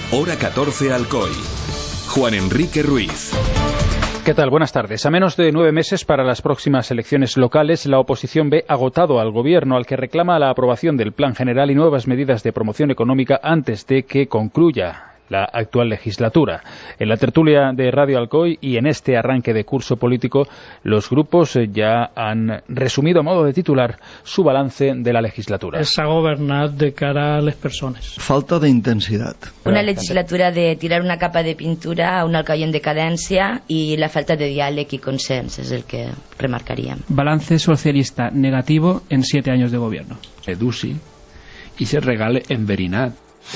Hora 14 Alcoy. Juan Enrique Ruiz. ¿Qué tal? Buenas tardes. A menos de 9 meses para las próximas elecciones locales, la oposición ve agotado al Gobierno, al que reclama la aprobación del Plan General y nuevas medidas de promoción económica antes de que concluya la actual legislatura. En la tertulia de Radio Alcoy y en este arranque de curso político, los grupos ya han resumido a modo de titular su balance de la legislatura. S'ha governat de cara a les persones. Falta d'intensitat. Una legislatura de tirar una capa de pintura a un Alcoy en decadència i la falta de diàleg i consens és el que remarcaríem. Balance socialista negativo en 7 años de gobierno. Educi y se regale enverinat.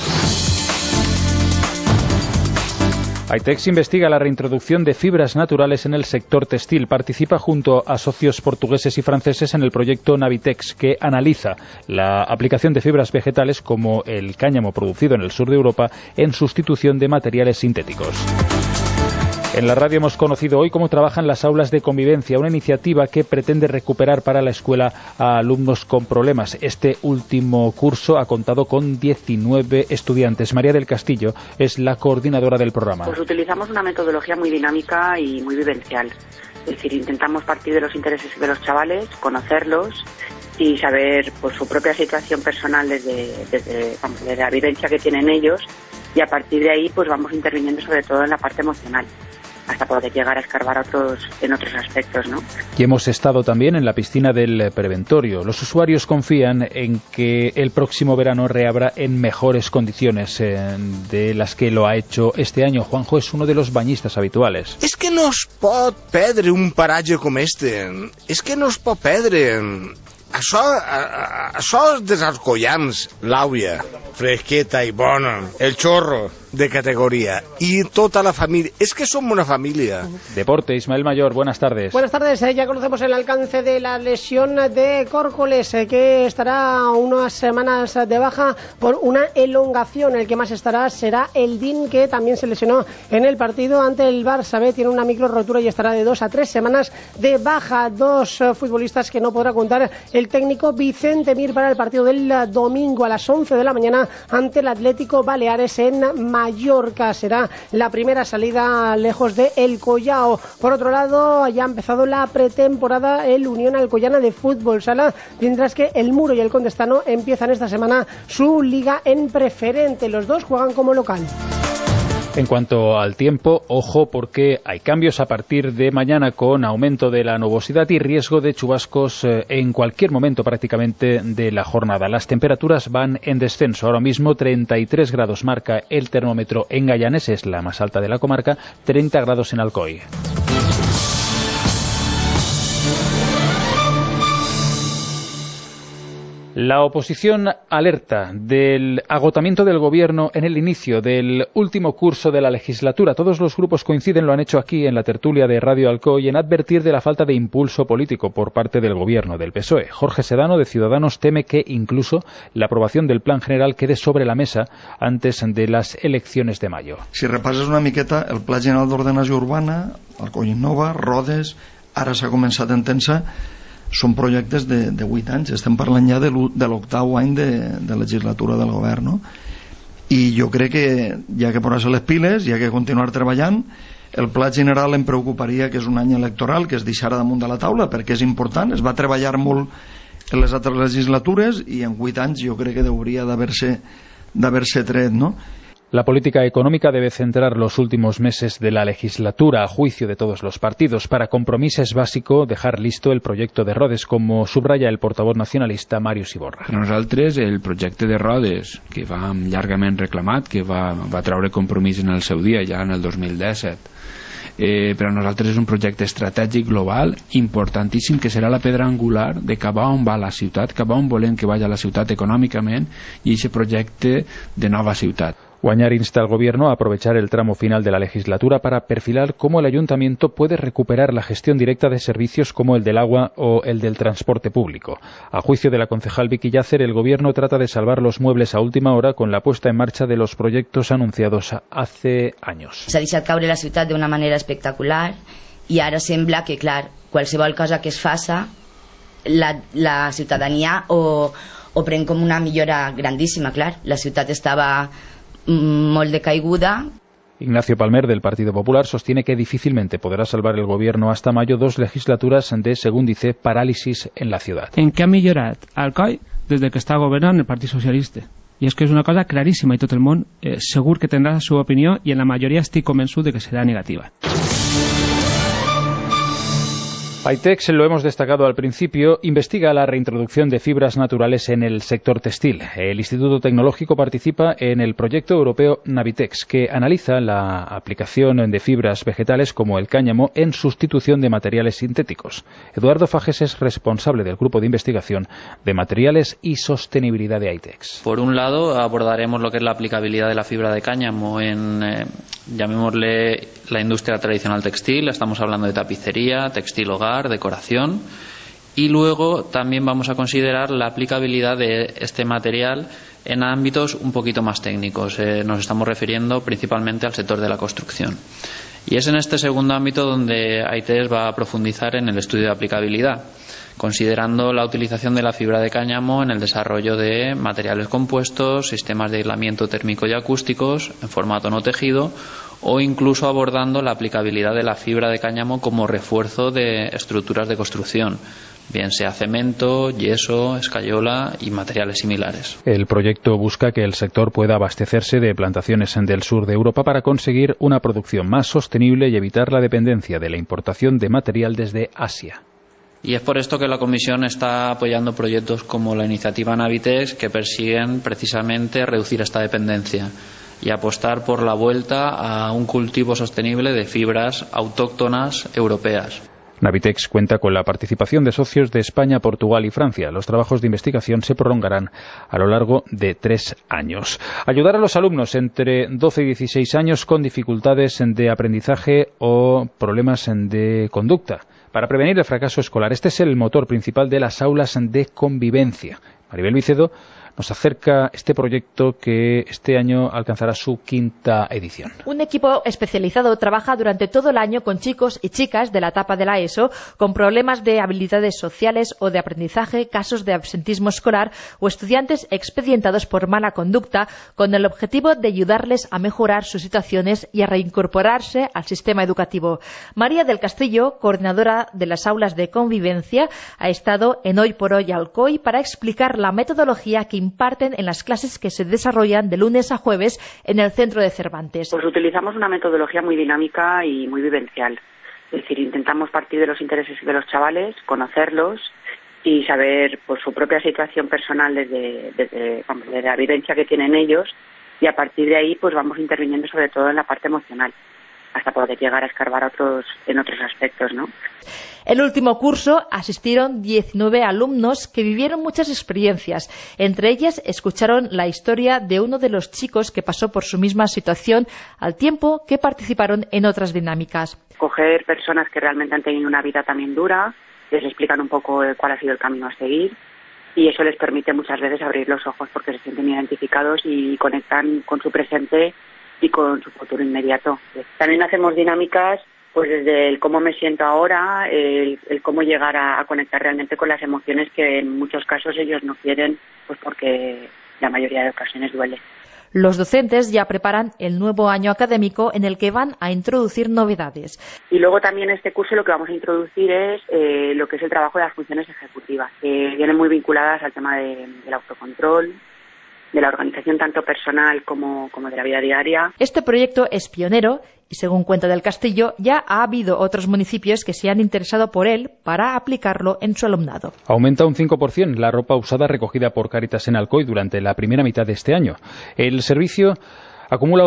Aitex investiga la reintroducción de fibras naturales en el sector textil. Participa junto a socios portugueses y franceses en el proyecto Navitex, que analiza la aplicación de fibras vegetales como el cáñamo producido en el sur de Europa en sustitución de materiales sintéticos. En la radio hemos conocido hoy cómo trabajan las aulas de convivencia, una iniciativa que pretende recuperar para la escuela a alumnos con problemas. Este último curso ha contado con 19 estudiantes. María del Castillo es la coordinadora del programa. Pues utilizamos una metodología muy dinámica y muy vivencial. Es decir, intentamos partir de los intereses de los chavales, conocerlos y saber pues, su propia situación personal desde la vivencia que tienen ellos, y a partir de ahí pues vamos interviniendo sobre todo en la parte emocional, hasta poder llegar a escarbar en otros aspectos, ¿no? Y hemos estado también en la piscina del Preventorio. Los usuarios confían en que el próximo verano reabra en mejores condiciones de las que lo ha hecho este año. Juanjo es uno de los bañistas habituales. És que no es pot perdre un paratge com este. És que no es pot perdre. Això dels Alcoians, l'àvia, fresqueta i bona, el chorro de categoría y toda la familia. Es que somos una familia. Deporte, Ismael Mayor, buenas tardes. Buenas tardes, ya conocemos el alcance de la lesión de Córcoles, que estará unas semanas de baja por una elongación. El que más estará será el Din, que también se lesionó en el partido ante el Barça B. Tiene una micro rotura y estará de 2 a 3 semanas de baja. 2 futbolistas que no podrá contar el técnico Vicente Mir para el partido del domingo a las 11 de la mañana ante el Atlético Baleares en Mallorca. Será la primera salida lejos de El Collao. Por otro lado, ya ha empezado la pretemporada el Unión Alcoyana de Fútbol Sala, mientras que el Muro y el Condestano empiezan esta semana su liga en preferente. Los dos juegan como local. En cuanto al tiempo, ojo porque hay cambios a partir de mañana con aumento de la nubosidad y riesgo de chubascos en cualquier momento prácticamente de la jornada. Las temperaturas van en descenso. Ahora mismo 33 grados marca el termómetro en Gallanes, es la más alta de la comarca, 30 grados en Alcoy. La oposición alerta del agotamiento del Gobierno en el inicio del último curso de la legislatura. Todos los grupos coinciden, lo han hecho aquí en la tertulia de Radio Alcoy, en advertir de la falta de impulso político por parte del Gobierno, del PSOE. Jorge Sedano, de Ciudadanos, teme que incluso la aprobación del Plan General quede sobre la mesa antes de las elecciones de mayo. Si repasses una miqueta, el Pla General d'Ordenació Urbana, Alcoy Innova, Rodes, ara s'ha començat a Entença, són projectes de 8 anys, estem parlant ja de l'8º any de legislatura del govern, no? I jo crec que hi ha que posar-se les piles, hi ha que continuar treballant. El Pla General em preocuparia que és un any electoral, que es deixara damunt de la taula, perquè és important, es va treballar molt en les altres legislatures i en 8 anys jo crec que hauria d'haver-se tret, no? La política económica debe centrar los últimos meses de la legislatura a juicio de todos los partidos. Para Compromís es básico dejar listo el proyecto de Rodes, como subraya el portavoz nacionalista Màrius Iborra. Per nosaltres, el projecte de Rodes, que va llargament reclamat, que va treure Compromís en el seu dia, ja en el 2017, per a nosaltres és un projecte estratègic global importantíssim, que serà la pedra angular de cap a on va la ciutat, cap a on volem que vagi la ciutat econòmicament, i aquest projecte de nova ciutat. Guañar insta al Gobierno a aprovechar el tramo final de la legislatura para perfilar cómo el Ayuntamiento puede recuperar la gestión directa de servicios como el del agua o el del transporte público. A juicio de la concejal Vicky Llàcer, el Gobierno trata de salvar los muebles a última hora con la puesta en marcha de los proyectos anunciados hace años. S'ha deixat caure la ciutat d'una manera espectacular i ara sembla que, clar, qualsevol cosa que es faça, la ciutadania ho pren com una millora grandíssima, clar. La ciutat estava molt decaiguda. Ignacio Palmer, del Partido Popular, sostiene que difícilmente podrá salvar el gobierno hasta mayo 2 legislaturas de, según dice, parálisis en la ciudad. En què ha millorat Alcoi des que està governant el Partit Socialista? I és que és una cosa claríssima i tot el món segur que tindrà la seva opinió i en la majoria estic convençut de que serà negativa. AITEX, lo hemos destacado al principio, investiga la reintroducción de fibras naturales en el sector textil. El Instituto Tecnológico participa en el proyecto europeo Navitex, que analiza la aplicación de fibras vegetales como el cáñamo en sustitución de materiales sintéticos. Eduardo Fages es responsable del grupo de investigación de materiales y sostenibilidad de AITEX. Por un lado, abordaremos lo que es la aplicabilidad de la fibra de cáñamo en, llamémosle, la industria tradicional textil. Estamos hablando de tapicería, textil hogar, decoración, y luego también vamos a considerar la aplicabilidad de este material en ámbitos un poquito más técnicos. Nos estamos refiriendo principalmente al sector de la construcción. Y es en este segundo ámbito donde AITEX va a profundizar en el estudio de aplicabilidad, considerando la utilización de la fibra de cáñamo en el desarrollo de materiales compuestos, sistemas de aislamiento térmico y acústicos en formato no tejido, o incluso abordando la aplicabilidad de la fibra de cáñamo como refuerzo de estructuras de construcción, bien sea cemento, yeso, escayola y materiales similares. El proyecto busca que el sector pueda abastecerse de plantaciones del sur de Europa para conseguir una producción más sostenible y evitar la dependencia de la importación de material desde Asia. Y es por esto que la Comisión está apoyando proyectos como la iniciativa Navitex, que persiguen precisamente reducir esta dependencia y apostar por la vuelta a un cultivo sostenible de fibras autóctonas europeas. Navitex cuenta con la participación de socios de España, Portugal y Francia. Los trabajos de investigación se prolongarán a lo largo de 3 años. Ayudar a los alumnos entre 12 y 16 años con dificultades de aprendizaje o problemas de conducta para prevenir el fracaso escolar. Este es el motor principal de las aulas de convivencia. Maribel Vicedo nos acerca este proyecto que este año alcanzará su 5ª edición. Un equipo especializado trabaja durante todo el año con chicos y chicas de la etapa de la ESO con problemas de habilidades sociales o de aprendizaje, casos de absentismo escolar o estudiantes expedientados por mala conducta, con el objetivo de ayudarles a mejorar sus situaciones y a reincorporarse al sistema educativo. María del Castillo, coordinadora de las aulas de convivencia, ha estado en Hoy por Hoy Alcoy para explicar la metodología que imparten en las clases que se desarrollan de lunes a jueves en el centro de Cervantes. Pues utilizamos una metodología muy dinámica y muy vivencial. Es decir, intentamos partir de los intereses de los chavales, conocerlos y saber pues, su propia situación personal desde la vivencia que tienen ellos, y a partir de ahí pues vamos interviniendo sobre todo en la parte emocional, hasta poder llegar a escarbar en otros aspectos, ¿no? El último curso asistieron 19 alumnos que vivieron muchas experiencias. Entre ellas escucharon la historia de uno de los chicos que pasó por su misma situación al tiempo que participaron en otras dinámicas. Coger personas que realmente han tenido una vida también dura, les explican un poco cuál ha sido el camino a seguir, y eso les permite muchas veces abrir los ojos porque se sienten identificados y conectan con su presente y con su futuro inmediato. También hacemos dinámicas pues desde el cómo me siento ahora, el cómo llegar a conectar realmente con las emociones que en muchos casos ellos no quieren, pues porque la mayoría de ocasiones duele. Los docentes ya preparan el nuevo año académico en el que van a introducir novedades. Y luego también en este curso lo que vamos a introducir es lo que es el trabajo de las funciones ejecutivas, que vienen muy vinculadas al tema del autocontrol, de la organización tanto personal como de la vida diaria. Este proyecto es pionero y, según cuenta del Castillo, ya ha habido otros municipios que se han interesado por él para aplicarlo en su alumnado. Aumenta un 5% la ropa usada recogida por Cáritas en Alcoy durante la primera mitad de este año. El servicio acumula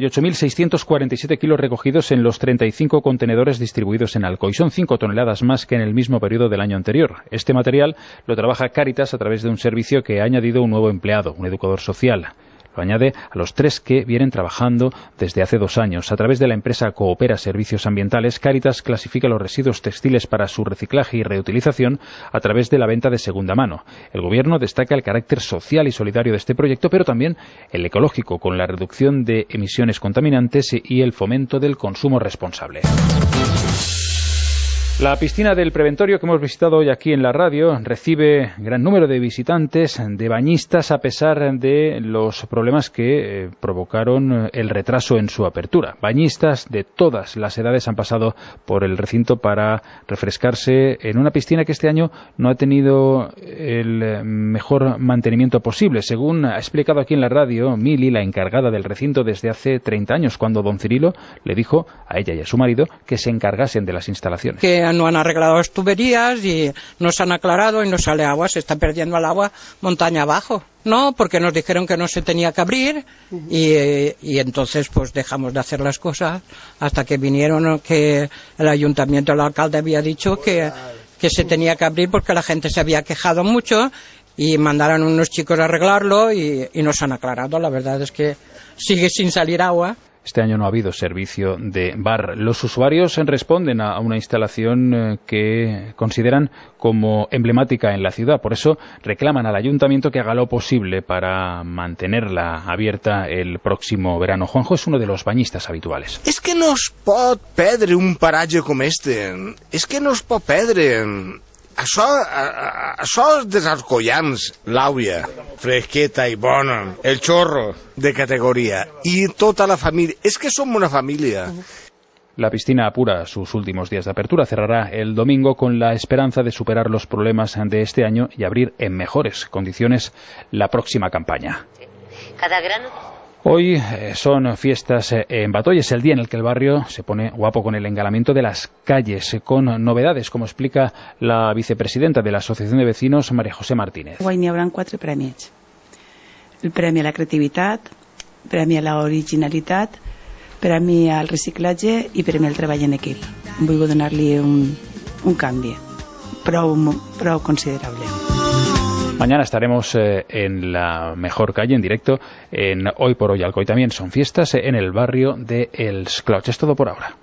88.647 kilos recogidos en los 35 contenedores distribuidos en Alcoy. Son 5 toneladas más que en el mismo periodo del año anterior. Este material lo trabaja Cáritas a través de un servicio que ha añadido un nuevo empleado, un educador social. Lo añade a los 3 que vienen trabajando desde hace 2 años. A través de la empresa Coopera Servicios Ambientales, Cáritas clasifica los residuos textiles para su reciclaje y reutilización a través de la venta de segunda mano. El Gobierno destaca el carácter social y solidario de este proyecto, pero también el ecológico, con la reducción de emisiones contaminantes y el fomento del consumo responsable. La piscina del Preventorio que hemos visitado hoy aquí en la radio recibe gran número de visitantes, de bañistas, a pesar de los problemas que provocaron el retraso en su apertura. Bañistas de todas las edades han pasado por el recinto para refrescarse en una piscina que este año no ha tenido el mejor mantenimiento posible, según ha explicado aquí en la radio Mili, la encargada del recinto desde hace 30 años, cuando don Cirilo le dijo a ella y a su marido que se encargasen de las instalaciones. Que no han arreglado las tuberías y no se han aclarado y no sale agua, se está perdiendo el agua montaña abajo. No, porque nos dijeron que no se tenía que abrir y entonces pues dejamos de hacer las cosas hasta que vinieron, que el ayuntamiento, el alcalde había dicho que se tenía que abrir porque la gente se había quejado mucho y mandaron unos chicos a arreglarlo y nos han aclarado. La verdad es que sigue sin salir agua. Este año no ha habido servicio de bar. Los usuarios responden a una instalación que consideran como emblemática en la ciudad. Por eso reclaman al ayuntamiento que haga lo posible para mantenerla abierta el próximo verano. Juanjo es uno de los bañistas habituales. És que no es pot perdre un paratge com este. És que no es pot perdre. Això dels Alcoians, l'àvia, fresqueta i bona, el chorro de categoría y toda la familia, es que somos una familia. La piscina apura sus últimos días de apertura, cerrará el domingo con la esperanza de superar los problemas de este año y abrir en mejores condiciones la próxima campaña. Cada grano... Hoy son fiestas en Batoy, es el día en el que el barrio se pone guapo con el engalamiento de las calles, con novedades, como explica la vicepresidenta de la Asociación de Vecinos, María José Martínez. Avui n'hi haurà 4 premis. El premi a la creativitat, premi a l'originalitat, premi al reciclatge i premi al treball en equip. Vull donar-li un canvi prou considerable. Mañana estaremos en la mejor calle, en directo, en Hoy por Hoy Alcoy. También son fiestas en el barrio de Els Clots. Es todo por ahora.